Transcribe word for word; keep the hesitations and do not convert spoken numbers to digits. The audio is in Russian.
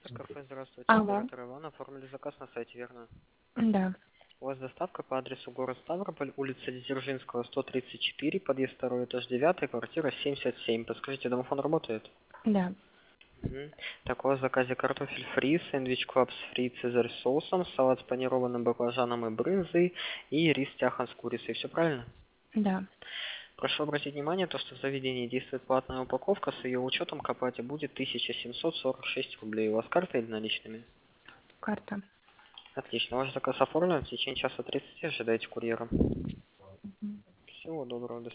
Кафе, здравствуйте, Алло, оператор Иван, оформили заказ на сайте, верно? да, У вас доставка по адресу город Ставрополь, улица Дзержинского, сто тридцать четыре, подъезд второй этаж девять, квартира семьдесят семь. Подскажите, домофон работает? да, Мгм. Так, у вас в заказе картофель фри, сэндвич квапс фри цезарь с соусом, салат с панированным баклажаном и брынзой и рис тяхан с курицей. Все правильно? да, Прошу обратить внимание, то, что в заведении действует платная упаковка, с ее учетом к оплате будет тысяча семьсот сорок шесть рублей. У вас карта или наличными? карта. Отлично, ваш заказ оформлен, в течение часа тридцати ожидайте курьера. Мгм. Всего доброго, до